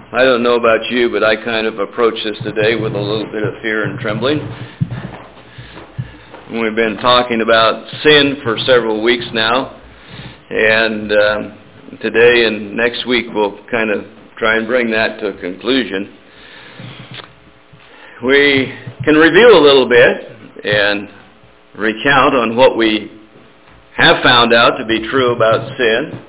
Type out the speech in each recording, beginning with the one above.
I don't know about you, but I kind of approach this today with a little bit of fear and trembling. We've been talking about sin for several weeks now, and today and next week we'll kind of try and bring that to a conclusion. We can review a little bit and recount on what we have found out to be true about sin.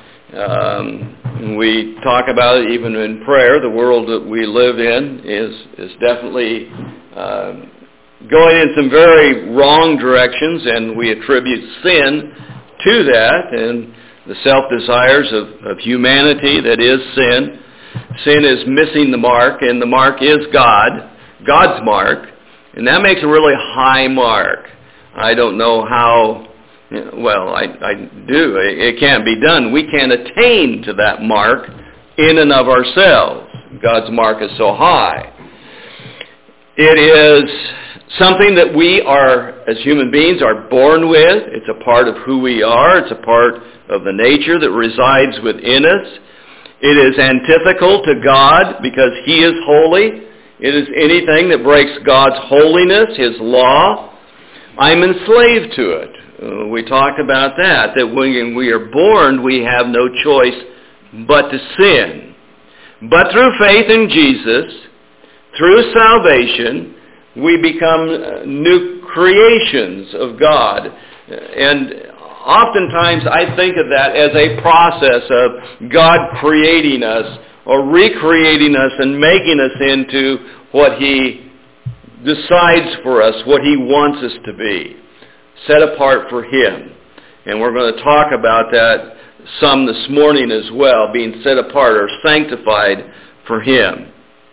We talk about it even in prayer. The world that we live in is definitely going in some very wrong directions, and we attribute sin to that and the self-desires of humanity that is sin. Sin is missing the mark, and the mark is God's mark, and that makes a really high mark. I don't know how, well, I do. It can't be done. We can't attain to that mark in and of ourselves. God's mark is so high. It is something that we are, as human beings, are born with. It's a part of who we are. It's a part of the nature that resides within us. It is antithetical to God because He is holy. It is anything that breaks God's holiness, His law. I'm enslaved to it. We talked about that when we are born, we have no choice but to sin. But through faith in Jesus, through salvation, we become new creations of God. And oftentimes I think of that as a process of God creating us or recreating us and making us into what He decides for us, what He wants us to be, set apart for Him. And we're going to talk about that some this morning as well, being set apart or sanctified for Him.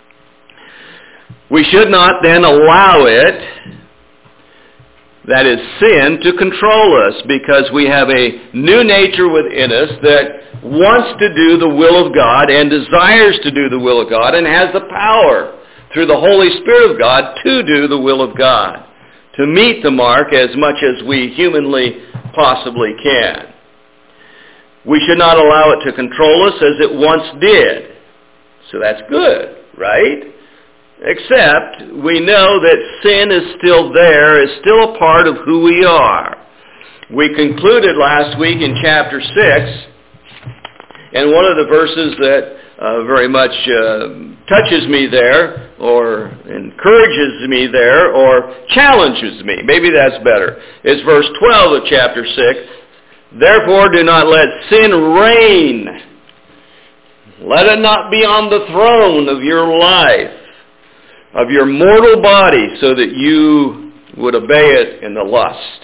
We should not then allow it, that is sin, to control us, because we have a new nature within us that wants to do the will of God and desires to do the will of God and has the power through the Holy Spirit of God to do the will of God, to meet the mark as much as we humanly possibly can. We should not allow it to control us as it once did. So that's good, right? Except we know that sin is still there, is still a part of who we are. We concluded last week in chapter 6, and one of the verses that very much touches me there, or encourages me there, or challenges me, maybe that's better, is verse 12 of chapter 6. Therefore do not let sin reign. Let it not be on the throne of your life, of your mortal body, so that you would obey it in the lust.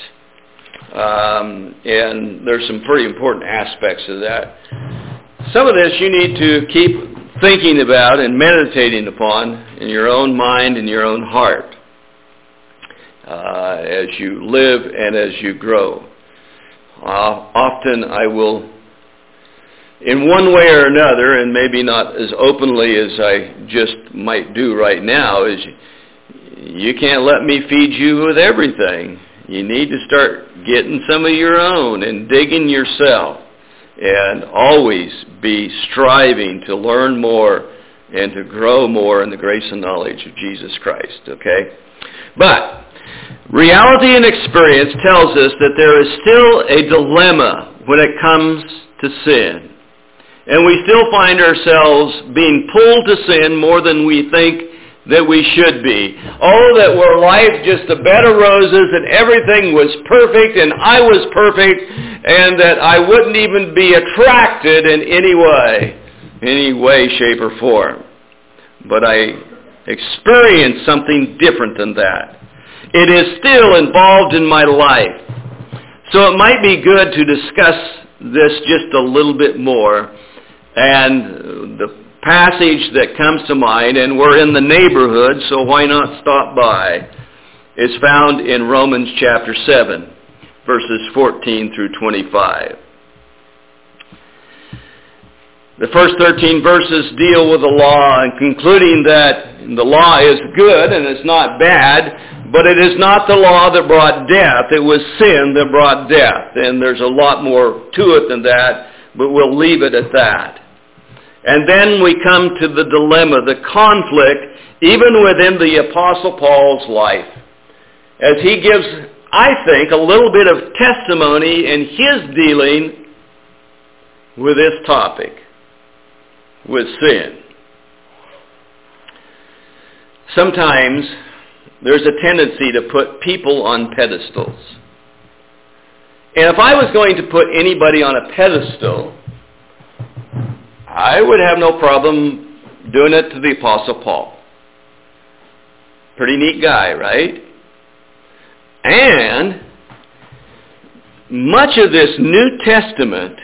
And there's some pretty important aspects of that. Some of this you need to keep thinking about and meditating upon in your own mind and your own heart as you live and as you grow. Often I will, in one way or another, and maybe not as openly as I just might do right now, is you can't let me feed you with everything. You need to start getting some of your own and digging yourself, and always be striving to learn more and to grow more in the grace and knowledge of Jesus Christ, okay? But reality and experience tells us that there is still a dilemma when it comes to sin. And we still find ourselves being pulled to sin more than we think that we should be. Oh, that were life just a bed of roses and everything was perfect and I was perfect and that I wouldn't even be attracted in any way, shape, or form. But I experienced something different than that. It is still involved in my life. So it might be good to discuss this just a little bit more. And the passage that comes to mind, and we're in the neighborhood, so why not stop by, is found in Romans chapter 7, verses 14 through 25. The first 13 verses deal with the law and concluding that the law is good and it's not bad, but it is not the law that brought death. It was sin that brought death. And there's a lot more to it than that, but we'll leave it at that. And then we come to the dilemma, the conflict, even within the Apostle Paul's life, as he gives, I think, a little bit of testimony in his dealing with this topic, with sin. Sometimes there's a tendency to put people on pedestals. And if I was going to put anybody on a pedestal, I would have no problem doing it to the Apostle Paul. Pretty neat guy, right? And much of this New Testament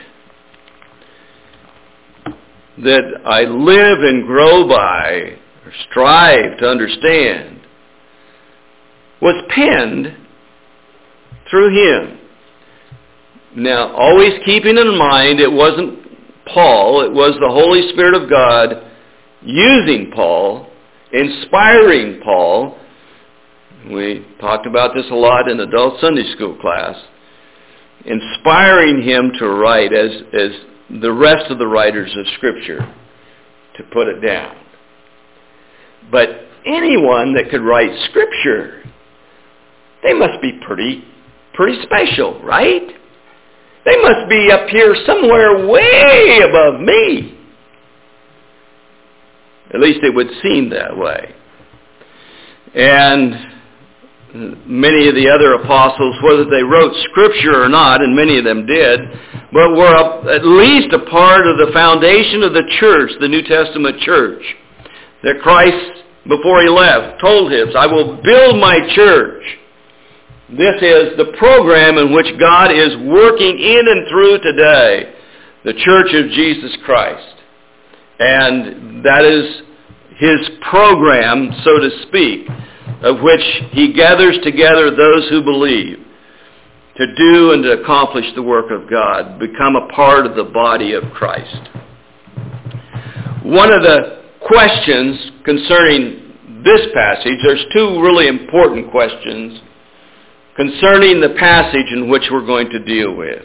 that I live and grow by, or strive to understand, was penned through him. Now, always keeping in mind it wasn't Paul, it was the Holy Spirit of God using Paul, inspiring Paul. We talked about this a lot in adult Sunday school class. Inspiring him to write as the rest of the writers of Scripture to put it down. But anyone that could write Scripture, they must be pretty special, right? They must be up here somewhere way above me. At least it would seem that way. And many of the other apostles, whether they wrote Scripture or not, and many of them did, but were at least a part of the foundation of the church, the New Testament church, that Christ, before he left, told us, I will build my church. This is the program in which God is working in and through today, the Church of Jesus Christ. And that is his program, so to speak, of which he gathers together those who believe to do and to accomplish the work of God, become a part of the body of Christ. One of the questions concerning this passage, there's two really important questions concerning the passage in which we're going to deal with.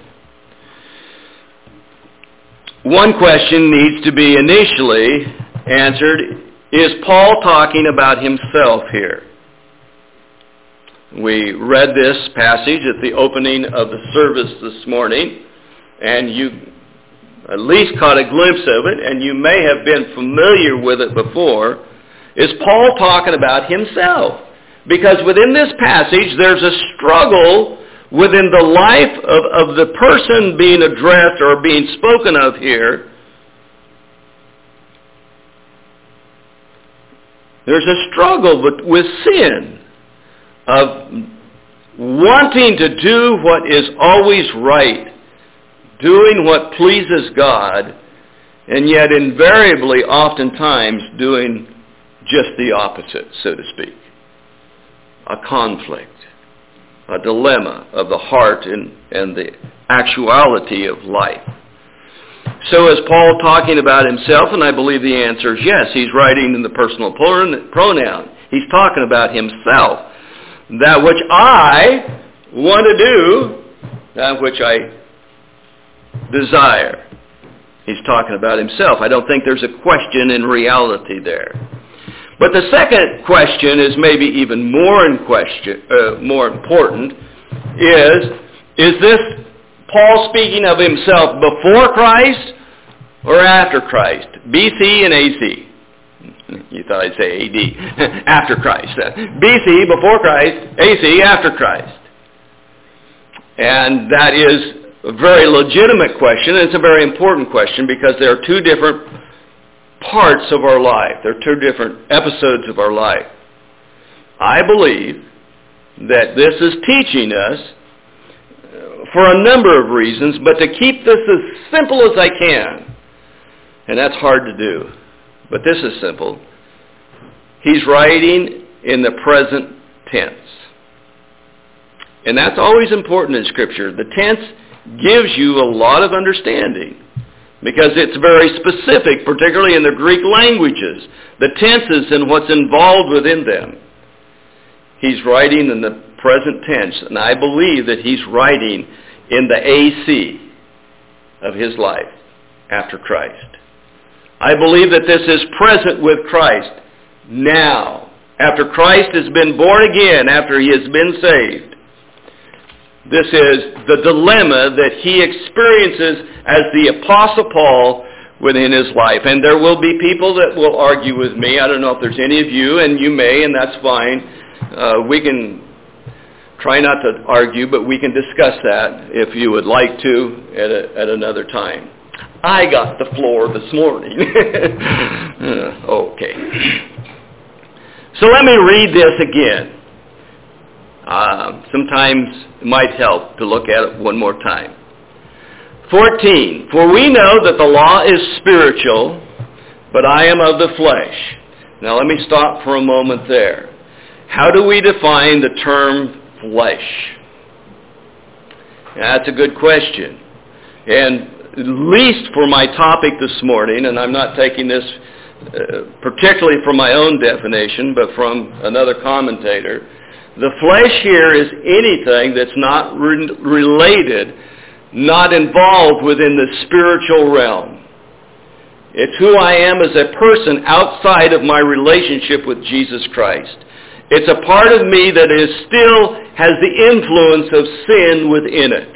One question needs to be initially answered, is Paul talking about himself here? We read this passage at the opening of the service this morning, and you at least caught a glimpse of it, and you may have been familiar with it before. Is Paul talking about himself? Because within this passage, there's a struggle within the life of the person being addressed or being spoken of here. There's a struggle with sin, of wanting to do what is always right, doing what pleases God, and yet invariably, oftentimes, doing just the opposite, so to speak. A conflict, a dilemma of the heart and the actuality of life. So is Paul talking about himself? And I believe the answer is yes. He's writing in the personal pronoun. He's talking about himself. That which I want to do, that which I desire. He's talking about himself. I don't think there's a question in reality there. But the second question is maybe even more important, is this Paul speaking of himself before Christ or after Christ? BC and AC. You thought I'd say AD. After Christ. BC, before Christ. AC, after Christ. And that is a very legitimate question, and it's a very important question because there are two different parts of our life. There are two different episodes of our life. I believe that this is teaching us for a number of reasons, but to keep this as simple as I can, and that's hard to do, but this is simple. He's writing in the present tense. And that's always important in Scripture. The tense gives you a lot of understanding because it's very specific, particularly in the Greek languages, the tenses and what's involved within them. He's writing in the present tense, and I believe that he's writing in the AC of his life after Christ. I believe that this is present with Christ now. After Christ has been born again, after he has been saved, this is the dilemma that he experiences as the Apostle Paul within his life. And there will be people that will argue with me. I don't know if there's any of you, and you may, and that's fine. We can try not to argue, but we can discuss that if you would like to at another time. I got the floor this morning. Okay. So let me read this again. Sometimes it might help to look at it one more time. 14. For we know that the law is spiritual, but I am of the flesh. Now let me stop for a moment there. How do we define the term flesh? That's a good question. And at least for my topic this morning, and I'm not taking this particularly from my own definition, but from another commentator, the flesh here is anything that's not related, not involved within the spiritual realm. It's who I am as a person outside of my relationship with Jesus Christ. It's a part of me that still has the influence of sin within it.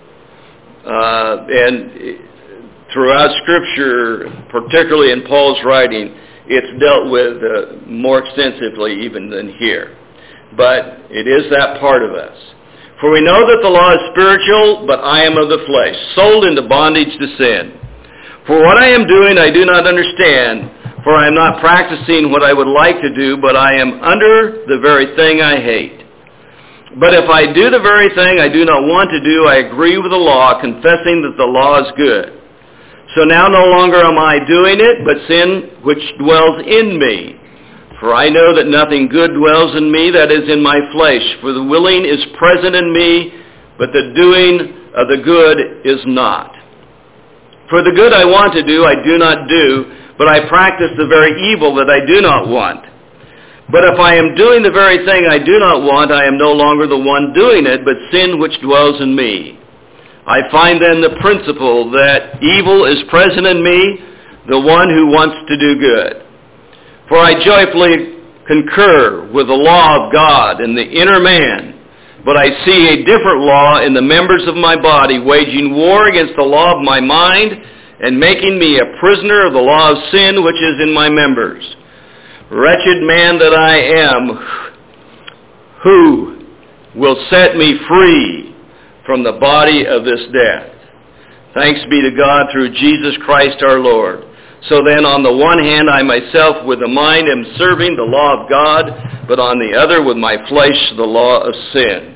And throughout Scripture, particularly in Paul's writing, it's dealt with more extensively even than here. But it is that part of us. For we know that the law is spiritual, but I am of the flesh, sold into bondage to sin. For what I am doing I do not understand, for I am not practicing what I would like to do, but I am under the very thing I hate. But if I do the very thing I do not want to do, I agree with the law, confessing that the law is good. So now no longer am I doing it, but sin which dwells in me. For I know that nothing good dwells in me, that is in my flesh. For the willing is present in me, but the doing of the good is not. For the good I want to do, I do not do, but I practice the very evil that I do not want. But if I am doing the very thing I do not want, I am no longer the one doing it, but sin which dwells in me. I find then the principle that evil is present in me, the one who wants to do good. For I joyfully concur with the law of God in the inner man, but I see a different law in the members of my body, waging war against the law of my mind, and making me a prisoner of the law of sin which is in my members. Wretched man that I am, who will set me free from the body of this death? Thanks be to God through Jesus Christ our Lord. So then, on the one hand, I myself with the mind am serving the law of God, but on the other with my flesh the law of sin.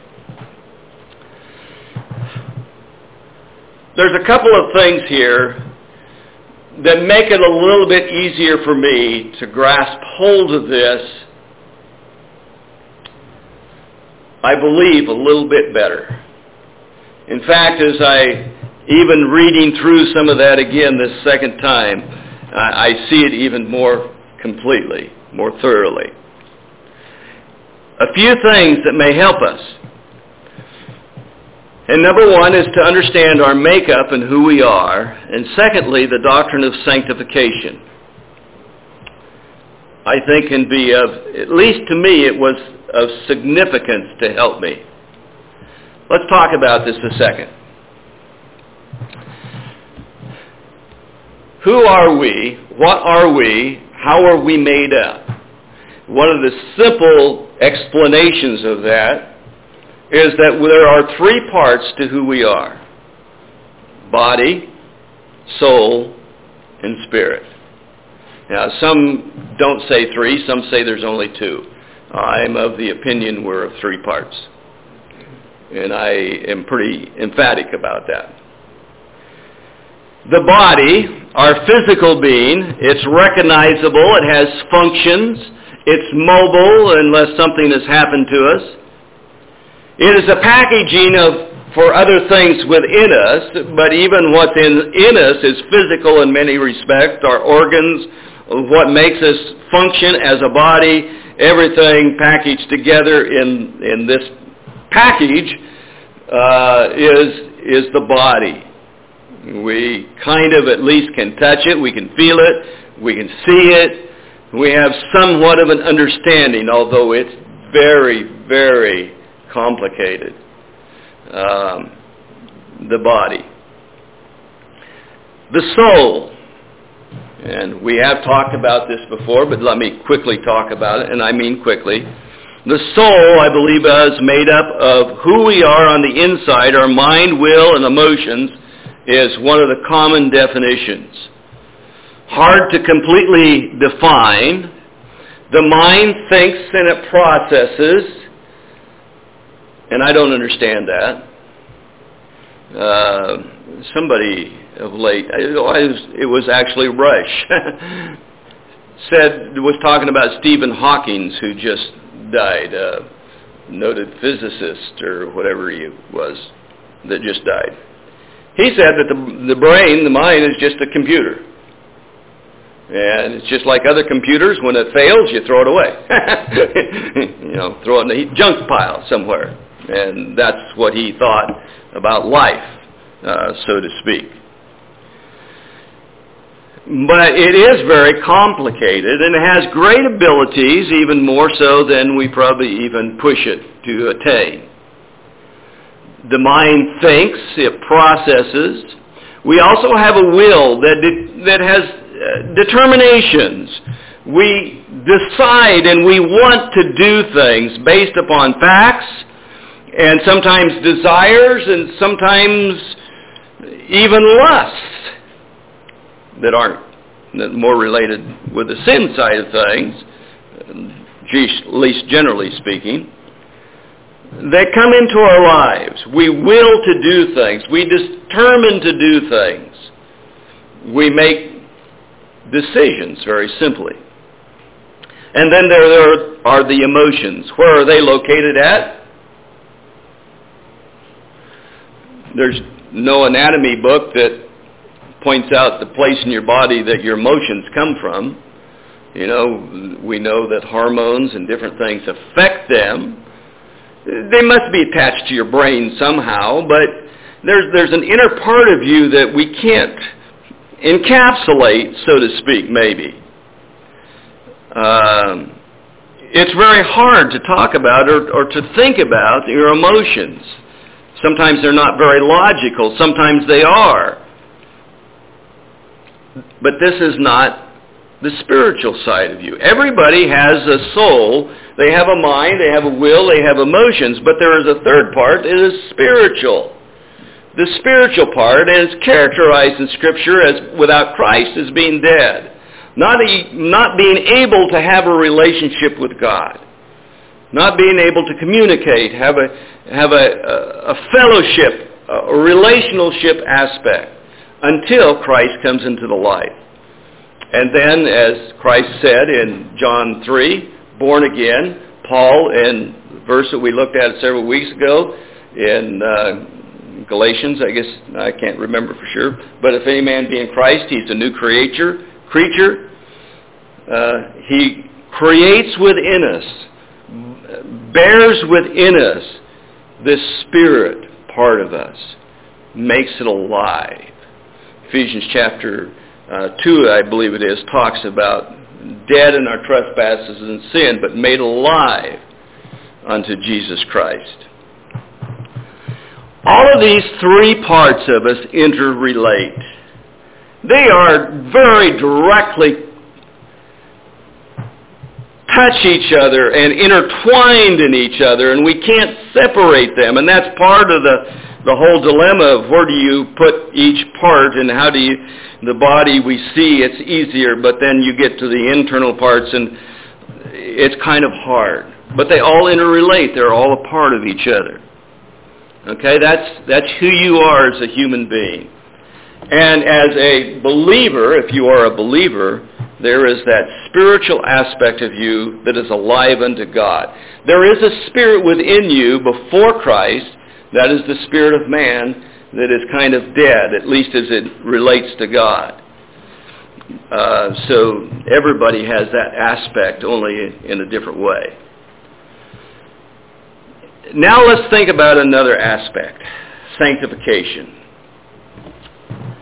There's a couple of things here that make it a little bit easier for me to grasp hold of this, I believe, a little bit better. In fact, as even reading through some of that again this second time, I see it even more completely, more thoroughly. A few things that may help us. And number one is to understand our makeup and who we are. And secondly, the doctrine of sanctification. I think can be at least to me, it was of significance to help me. Let's talk about this a second. Who are we? What are we? How are we made up? One of the simple explanations of that is that there are three parts to who we are: body, soul, and spirit. Now, some don't say three, some say there's only two. I'm of the opinion we're of three parts. And I am pretty emphatic about that. The body, our physical being, it's recognizable, it has functions, it's mobile unless something has happened to us. It is a packaging for other things within us, but even what's in us is physical in many respects. Our organs, what makes us function as a body, everything packaged together in this package is the body. We kind of at least can touch it. We can feel it. We can see it. We have somewhat of an understanding, although it's very, very complicated. The body. The soul. And we have talked about this before, but let me quickly talk about it, and I mean quickly. The soul, I believe, is made up of who we are on the inside. Our mind, will, and emotions is one of the common definitions. Hard to completely define. The mind thinks and it processes, and I don't understand that. Somebody of late, it was actually Rush, was talking about Stephen Hawking, who just died, a noted physicist or whatever he was that just died. He said that the brain, the mind, is just a computer. And it's just like other computers. When it fails, you throw it away. Throw it in the junk pile somewhere. And that's what he thought about life, so to speak. But it is very complicated, and it has great abilities, even more so than we probably even push it to attain. The mind thinks, it processes. We also have a will that has determinations. We decide and we want to do things based upon facts, and sometimes desires, and sometimes even lusts that aren't more related with the sin side of things, at least generally speaking, that come into our lives. We will to do things. We determine to do things. We make decisions, very simply. And then there are the emotions. Where are they located at? There's no anatomy book that points out the place in your body that your emotions come from. We know that hormones and different things affect them. They must be attached to your brain somehow, but there's an inner part of you that we can't encapsulate, so to speak, maybe. It's very hard to talk about or to think about your emotions. Sometimes they're not very logical. Sometimes they are. But this is not the spiritual side of you. Everybody has a soul. They have a mind, they have a will, they have emotions, but there is a third part. It is spiritual. The spiritual part is characterized in Scripture as, without Christ, as being dead. Not being able to have a relationship with God. Not being able to communicate, have a fellowship, a relationship aspect, until Christ comes into the life. And then, as Christ said in John 3, born again, Paul, in the verse that we looked at several weeks ago, in Galatians, I guess, I can't remember for sure, but if any man be in Christ, he's a new creature. He creates within us, bears within us, this spirit part of us, makes it alive. Ephesians chapter 2, I believe it is, talks about dead in our trespasses and sin, but made alive unto Jesus Christ. All of these three parts of us interrelate. They are very directly touch each other and intertwined in each other, and we can't separate them. And that's part of the whole dilemma of where do you put each part, and how do you, the body we see, it's easier, but then you get to the internal parts and it's kind of hard. But they all interrelate. They're all a part of each other. Okay, that's who you are as a human being. And as a believer, if you are a believer, there is that spiritual aspect of you that is alive unto God. There is a spirit within you before Christ, that is the spirit of man, that is kind of dead, at least as it relates to God. So everybody has that aspect, only in a different way. Now let's think about another aspect, sanctification.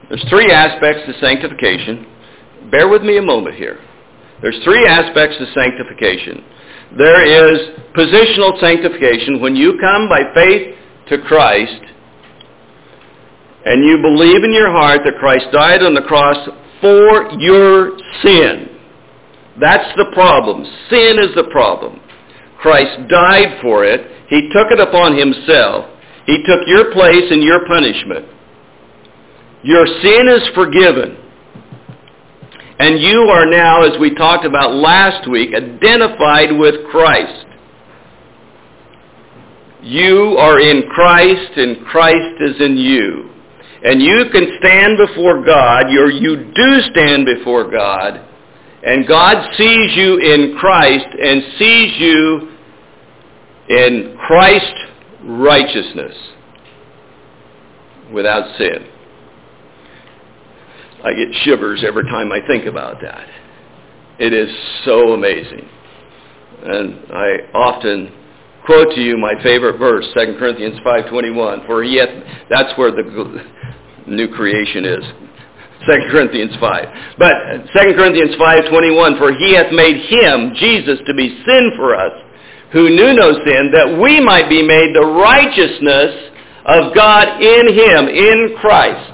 There's three aspects to sanctification. Bear with me a moment here. There's three aspects to sanctification. There is positional sanctification, when you come by faith to Christ and you believe in your heart that Christ died on the cross for your sin. That's the problem. Sin is the problem. Christ died for it. He took it upon himself. He took your place and your punishment. Your sin is forgiven. And you are now, as we talked about last week, identified with Christ. You are in Christ and Christ is in you. And you can stand before God, you do stand before God, and God sees you in Christ and sees you in Christ's righteousness without sin. I get shivers every time I think about that. It is so amazing. And I often quote to you my favorite verse, 2 Corinthians 5:21, for he hath, that's where the new creation is, 2 Corinthians 5. But 2 Corinthians 5:21, for he hath made him, Jesus, to be sin for us, who knew no sin, that we might be made the righteousness of God in him, in Christ.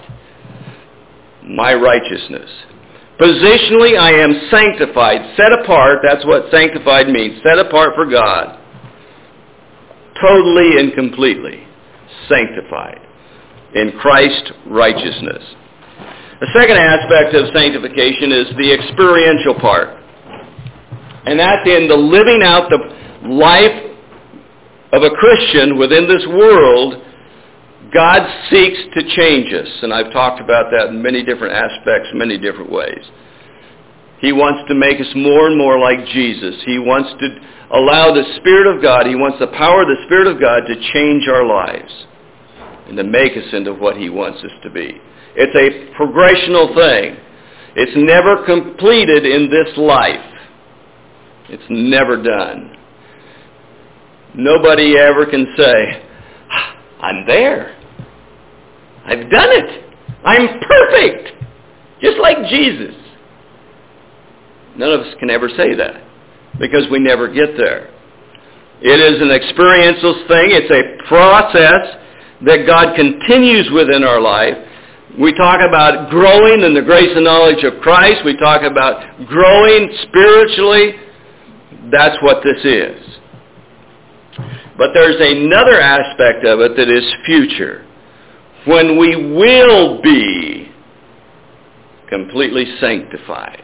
My righteousness. Positionally, I am sanctified, set apart. That's what sanctified means, set apart for God. Totally and completely sanctified in Christ's righteousness. The second aspect of sanctification is the experiential part. And that's in the living out the life of a Christian within this world. God seeks to change us, and I've talked about that in many different aspects, many different ways. He wants to make us more and more like Jesus. He wants to allow the Spirit of God, he wants the power of the Spirit of God to change our lives and to make us into what he wants us to be. It's a progressional thing. It's never completed in this life. It's never done. Nobody ever can say, I'm there. I've done it. I'm perfect. Just like Jesus. None of us can ever say that because we never get there. It is an experiential thing. It's a process that God continues within our life. We talk about growing in the grace and knowledge of Christ. We talk about growing spiritually. That's what this is. But there's another aspect of it that is future. When we will be completely sanctified.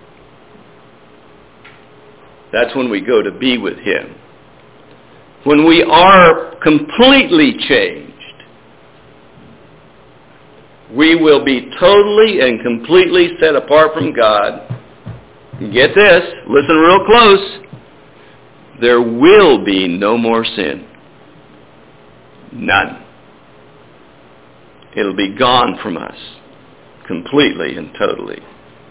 That's when we go to be with him. When we are completely changed, we will be totally and completely set apart from God. Get this, listen real close. There will be no more sin. None. It'll be gone from us completely and totally.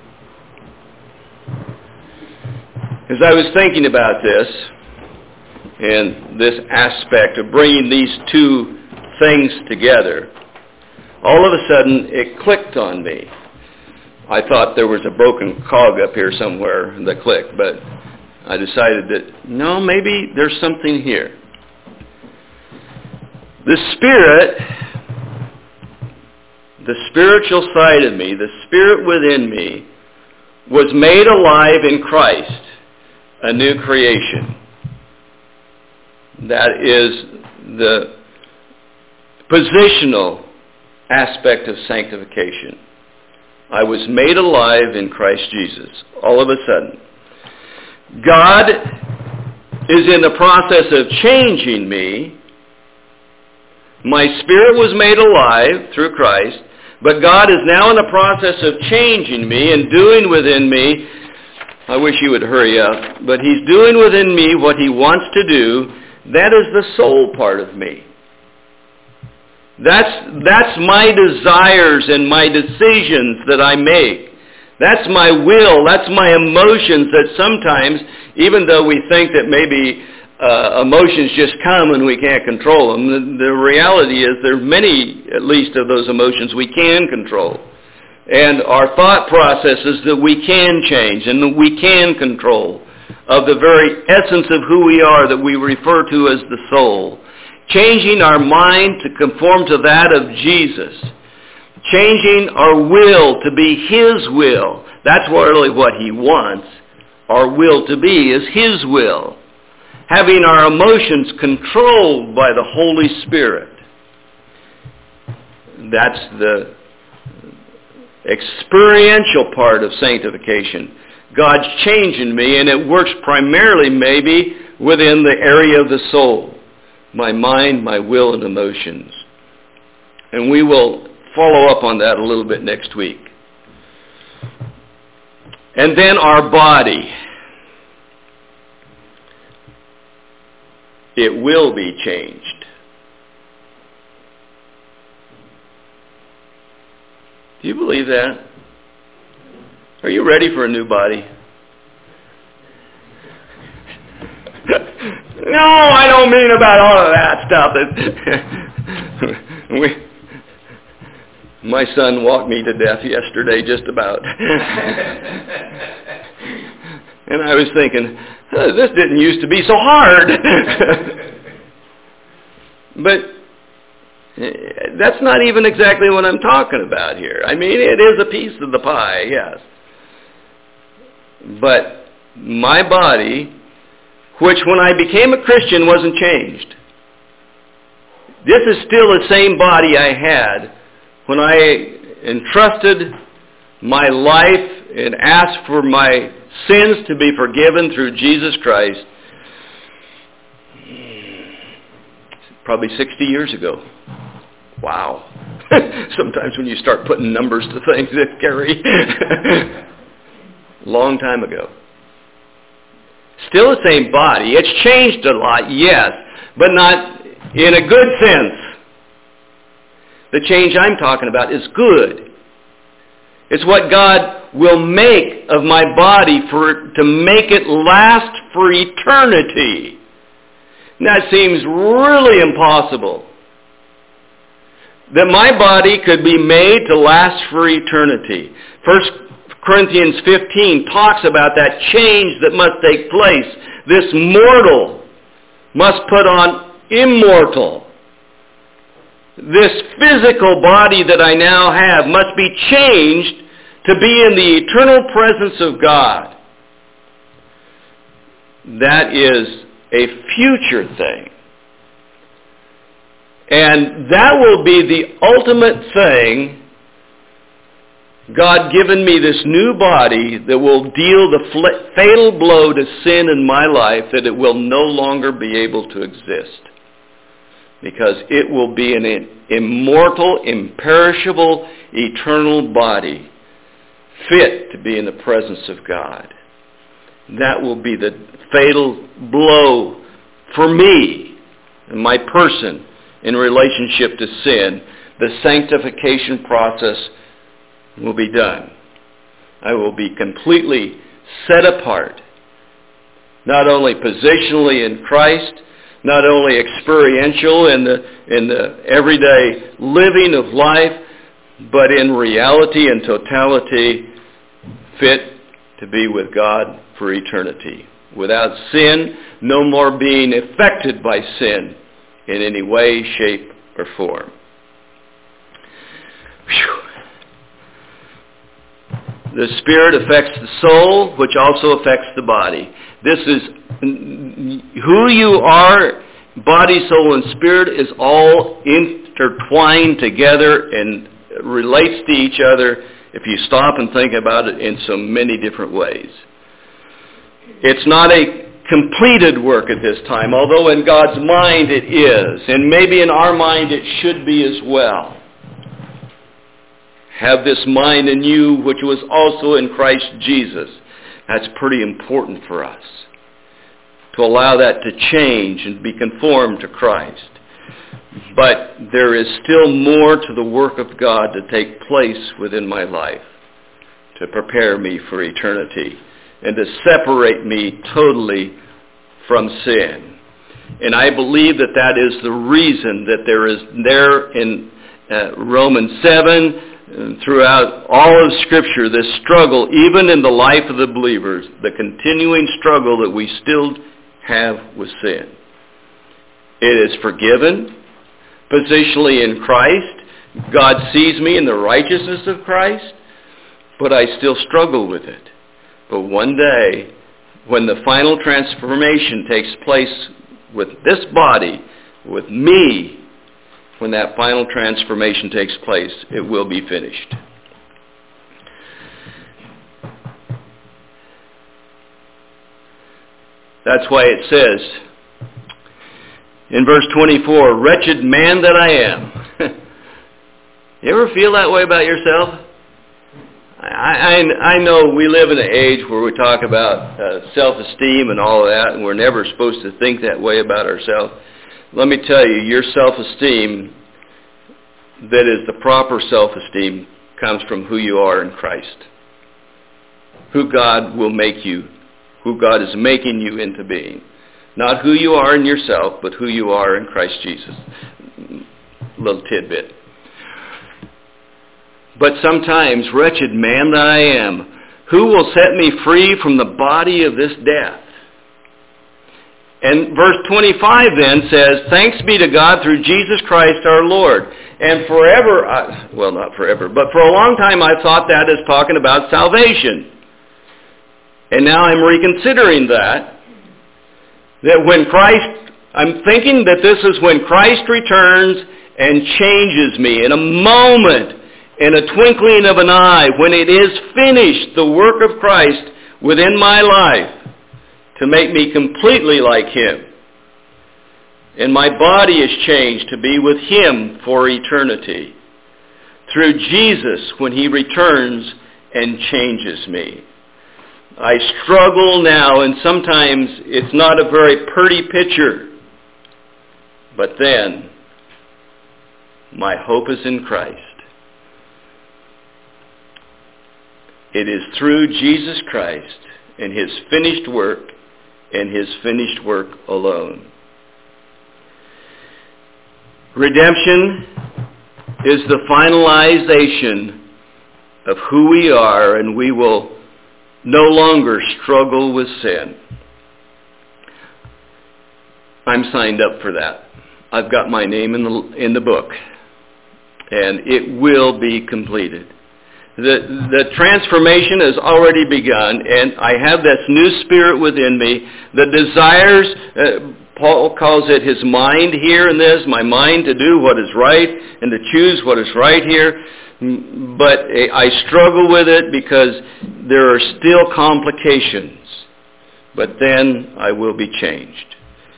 As I was thinking about this, and this aspect of bringing these two things together, all of a sudden it clicked on me. I thought there was a broken cog up here somewhere that clicked, but I decided that, no, maybe there's something here. The Spirit, the spiritual side of me, the Spirit within me, was made alive in Christ, a new creation. That is the positional aspect of sanctification. I was made alive in Christ Jesus, all of a sudden. God is in the process of changing me. My spirit was made alive through Christ, but God is now in the process of changing me and doing within me, I wish he would hurry up, but he's doing within me what he wants to do. That is the soul part of me. That's my desires and my decisions that I make. That's my will. That's my emotions that sometimes, even though we think that maybe emotions just come and we can't control them, the reality is there are many, at least, of those emotions we can control. and our thought processes that we can change and that we can control, of the very essence of who we are that we refer to as the soul. Changing our mind to conform to that of Jesus. Changing our will to be His will. That's really what He wants. Our will to be is His will. Having our emotions controlled by the Holy Spirit. That's the experiential part of sanctification. God's changing me, and it works primarily maybe within the area of the soul. My mind, my will, and emotions. And we will follow up on that a little bit next week. And then our body. It will be changed. Do you believe that? Are you ready for a new body? No, I don't mean about all of that stuff. My son walked me to death yesterday, just about. And I was thinking, this didn't used to be so hard. But that's not even exactly what I'm talking about here. I mean, it is a piece of the pie, yes. But my body, which when I became a Christian wasn't changed. This is still the same body I had when I entrusted my life and asked for my sins to be forgiven through Jesus Christ. Probably 60 years ago. Wow. Sometimes when you start putting numbers to things that carry. Long time ago. Still the same body. It's changed a lot, yes, but not in a good sense. The change I'm talking about is good. It's what God will make of my body to make it last for eternity. And that seems really impossible. That my body could be made to last for eternity. 1 Corinthians 15 talks about that change that must take place. This mortal must put on immortal. This physical body that I now have must be changed to be in the eternal presence of God. That is a future thing. And that will be the ultimate thing, God given me this new body that will deal the fatal blow to sin in my life, that it will no longer be able to exist. Because it will be an immortal, imperishable, eternal body, fit to be in the presence of God. That will be the fatal blow for me and my person in relationship to sin. The sanctification process will be done. I will be completely set apart, not only positionally in Christ, not only experiential in the everyday living of life, but in reality and totality fit to be with God for eternity. Without sin, no more being affected by sin in any way, shape, or form. Whew. The Spirit affects the soul, which also affects the body. This is who you are, body, soul, and spirit is all intertwined together and relates to each other if you stop and think about it in so many different ways. It's not a completed work at this time, although in God's mind it is, and maybe in our mind it should be as well. Have this mind in you which was also in Christ Jesus. That's pretty important for us, to allow that to change and be conformed to Christ. But there is still more to the work of God to take place within my life to prepare me for eternity and to separate me totally from sin. And I believe that that is the reason that there in Romans 7 throughout all of Scripture, this struggle, even in the life of the believers, the continuing struggle that we still have with sin. It is forgiven, positionally in Christ. God sees me in the righteousness of Christ, but I still struggle with it. But one day, when the final transformation takes place with this body, with me, when that final transformation takes place, it will be finished. That's why it says in verse 24, "Wretched man that I am." You ever feel that way about yourself? I know we live in an age where we talk about self-esteem and all of that, and we're never supposed to think that way about ourselves. Let me tell you, your self-esteem, that is the proper self-esteem, comes from who you are in Christ. Who God will make you, who God is making you into being. Not who you are in yourself, but who you are in Christ Jesus. Little tidbit. But sometimes, wretched man that I am, who will set me free from the body of this death? And verse 25 then says, "Thanks be to God through Jesus Christ our Lord." And forever, well, not forever, but for a long time I thought that as talking about salvation. And now I'm reconsidering that when Christ, I'm thinking that this is when Christ returns and changes me in a moment, in a twinkling of an eye, when it is finished, the work of Christ within my life, to make me completely like Him. And my body is changed to be with Him for eternity. Through Jesus, when He returns and changes me. I struggle now, and sometimes it's not a very pretty picture. But then, my hope is in Christ. It is through Jesus Christ and His finished work and His finished work alone. Redemption is the finalization of who we are, and we will no longer struggle with sin. I'm signed up for that. I've got my name in the book, and it will be completed. The transformation has already begun, and I have this new spirit within me that desires, Paul calls it his mind here in this, my mind to do what is right and to choose what is right here. But I struggle with it because there are still complications. But then I will be changed.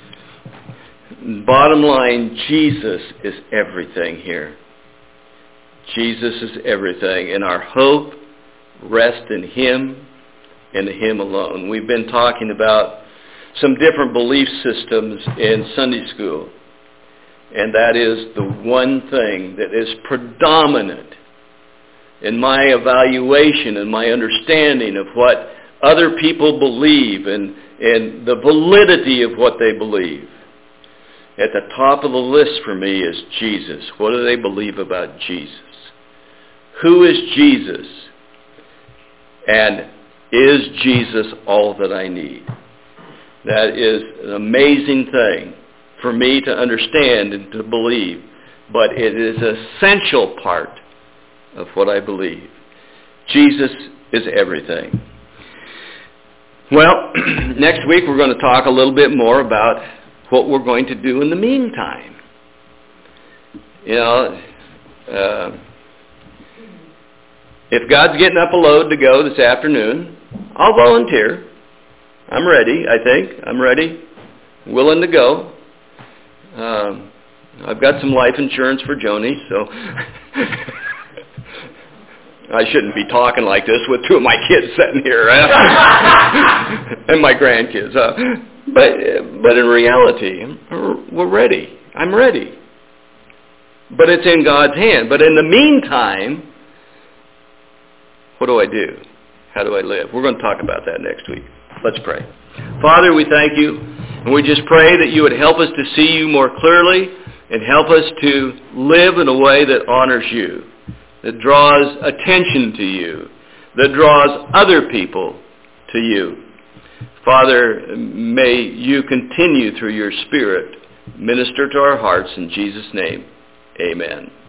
Bottom line, Jesus is everything here. Jesus is everything, and our hope rests in Him and Him alone. We've been talking about some different belief systems in Sunday school, and that is the one thing that is predominant in my evaluation and my understanding of what other people believe and the validity of what they believe. At the top of the list for me is Jesus. What do they believe about Jesus? Who is Jesus? And is Jesus all that I need? That is an amazing thing for me to understand and to believe. But it is an essential part of what I believe. Jesus is everything. Well, next week we're going to talk a little bit more about what we're going to do in the meantime. You know, if God's getting up a load to go this afternoon, I'll volunteer. I'm ready, I think. I'm ready, willing to go. I've got some life insurance for Joni, so I shouldn't be talking like this with two of my kids sitting here, and my grandkids. But in reality, we're ready. I'm ready. But it's in God's hand. But in the meantime, what do I do? How do I live? We're going to talk about that next week. Let's pray. Father, we thank you, and we just pray that you would help us to see you more clearly and help us to live in a way that honors you. that draws attention to you, that draws other people to you. Father, may you continue through your Spirit minister to our hearts in Jesus' name. Amen.